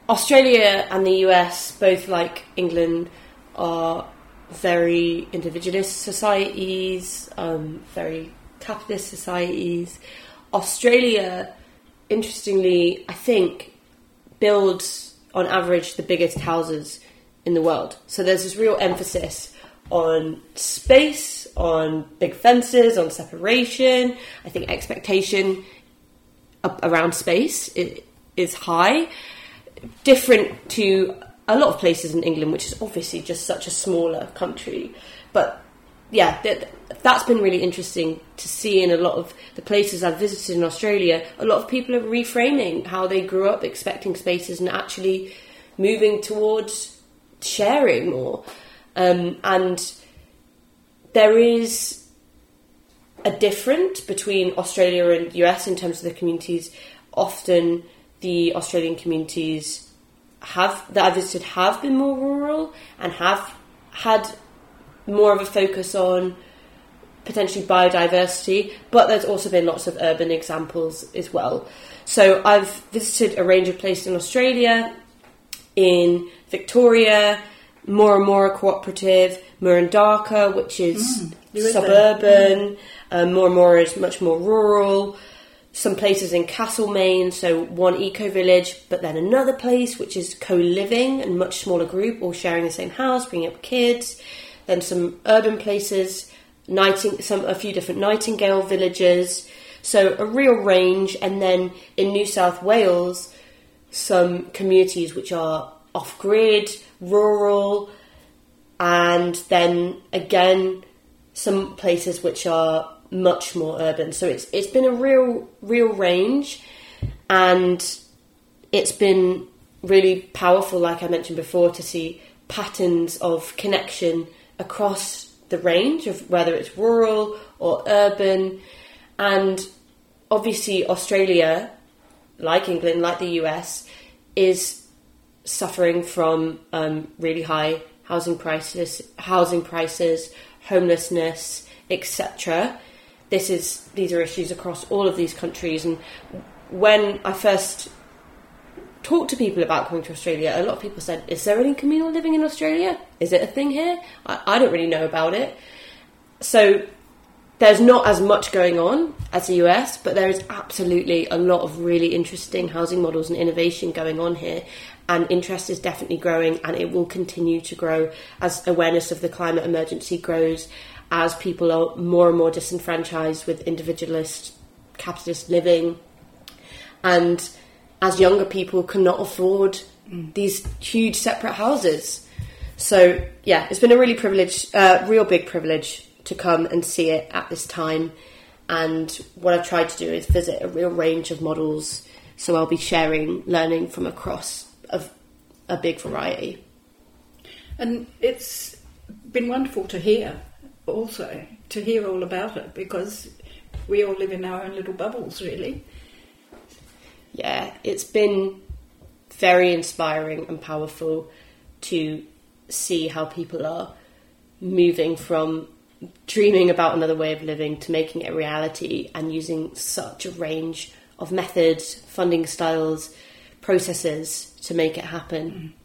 Australia and the US, both like England, are very individualist societies, very capitalist societies. Australia, interestingly, I think, builds on average the biggest houses in the world. So there's this real emphasis on space, on big fences, on separation. I think expectation around space is high. Different to a lot of places in England, which is obviously just such a smaller country. But yeah, that's been really interesting to see in a lot of the places I've visited in Australia. A lot of people are reframing how they grew up expecting spaces and actually moving towards sharing more. And there is a difference between Australia and US in terms of the communities. Often the Australian communities that I visited have been more rural and have had more of a focus on potentially biodiversity, but there's also been lots of urban examples as well. So I've visited a range of places in Australia, in Victoria, Mooramora Cooperative, Murrindaka, which is suburban, Mooramora is much more rural, some places in Castlemaine, so one eco-village, but then another place which is co-living and much smaller group, all sharing the same house, bringing up kids. Then some urban places, a few different Nightingale villages, so a real range. And then in New South Wales, some communities which are off-grid, rural, and then again some places which are much more urban. So it's been a real range, and it's been really powerful, like I mentioned before, to see patterns of connection across the range of whether it's rural or urban. And obviously Australia, like England, like the US, is suffering from really high housing prices, homelessness, etc. These are issues across all of these countries. And when I first talked to people about coming to Australia, a lot of people said, is there any communal living in Australia? Is it a thing here? I don't really know about it. So there's not as much going on as the US, but there is absolutely a lot of really interesting housing models and innovation going on here. And interest is definitely growing, and it will continue to grow as awareness of the climate emergency grows, as people are more and more disenfranchised with individualist, capitalist living, and as younger people cannot afford these huge separate houses. So yeah, it's been a really real big privilege to come and see it at this time. And what I've tried to do is visit a real range of models. So I'll be learning from across a big variety. And it's been wonderful to hear all about it, because we all live in our own little bubbles, really. Yeah, it's been very inspiring and powerful to see how people are moving from dreaming about another way of living to making it a reality, and using such a range of methods, funding styles, processes to make it happen.